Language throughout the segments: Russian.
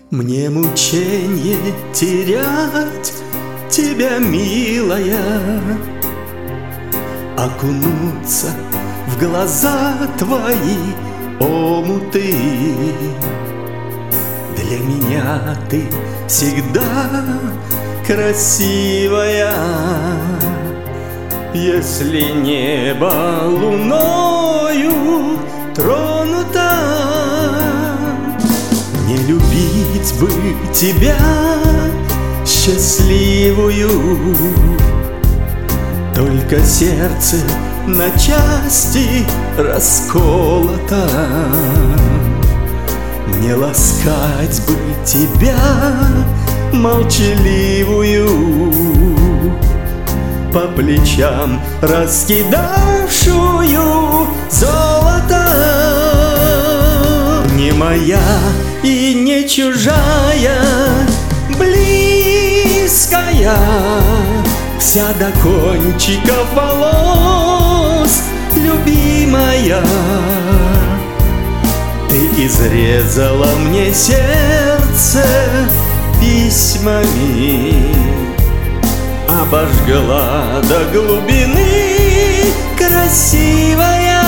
Мне мученье терять тебя, милая, окунуться в глаза твои омуты. Для меня ты всегда красивая. Если небо луною тронуто, не любить бы тебя счастливую. Только сердце на части расколото. Мне ласкать бы тебя молчаливую, по плечам раскидавшую золото. Не моя и не чужая, близкая, вся до кончиков волос, любимая. Ты изрезала мне сердце письмами, обожгла до глубины, красивая.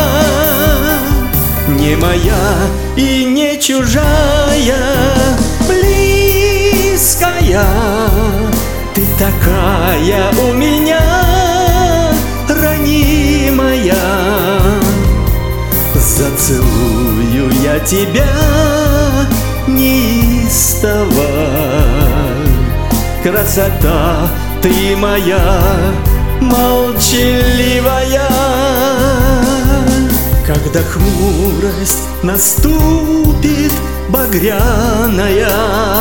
Не моя и не чужая, близкая, ты такая у меня ранимая. Зацелую я тебя неистово. Красота ты моя молчаливая. Когда хмурость наступит багряная,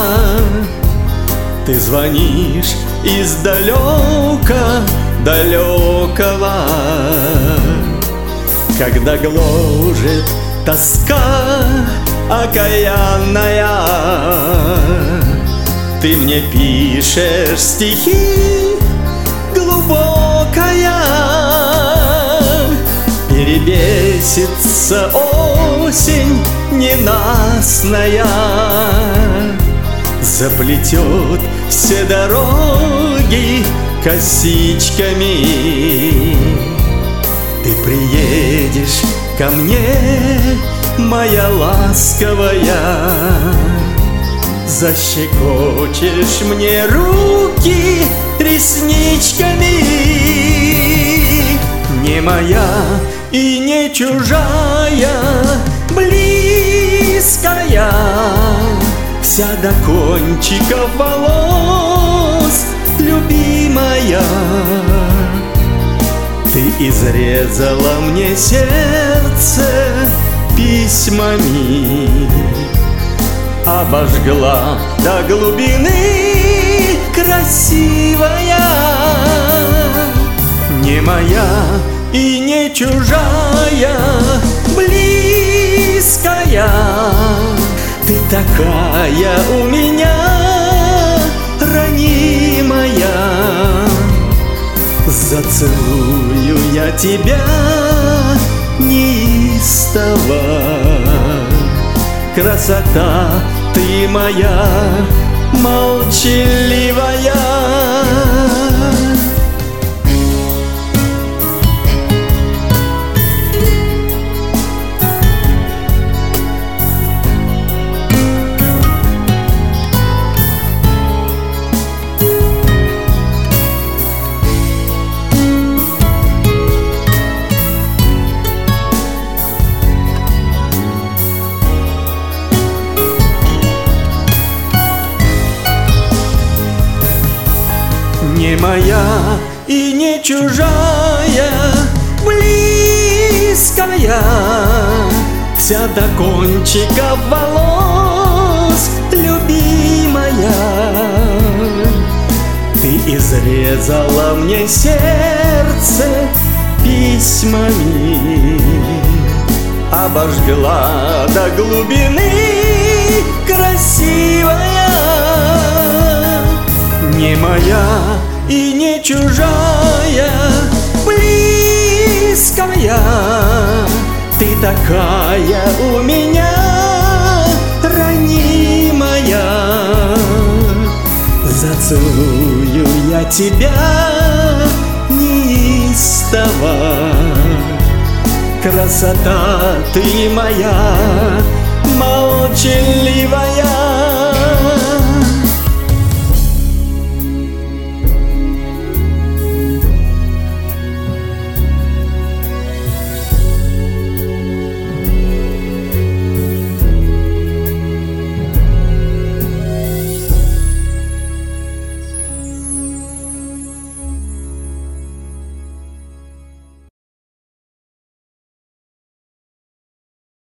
ты звонишь издалека далекого. Когда гложет тоска окаянная, ты мне пишешь стихи глубокая. Перебесится осень ненастная, заплетет все дороги косичками. Ты приедешь ко мне, моя ласковая, защекочешь мне руки ресничками. Не моя и не чужая, близкая, вся до кончиков волос, любимая. Ты изрезала мне сердце письмами, обожгла до глубины, красивая. Не моя и не чужая, близкая, ты такая у меня ранимая. Зацелую я тебя неистово. Красота ты моя молчаливая. Не моя и не чужая, близкая, вся до кончиков волос, любимая. Ты изрезала мне сердце письмами, обожгла до глубины, красивая. Не моя и не чужая, близкая, ты такая у меня ранимая. Целую я тебя неистово. Красота ты моя,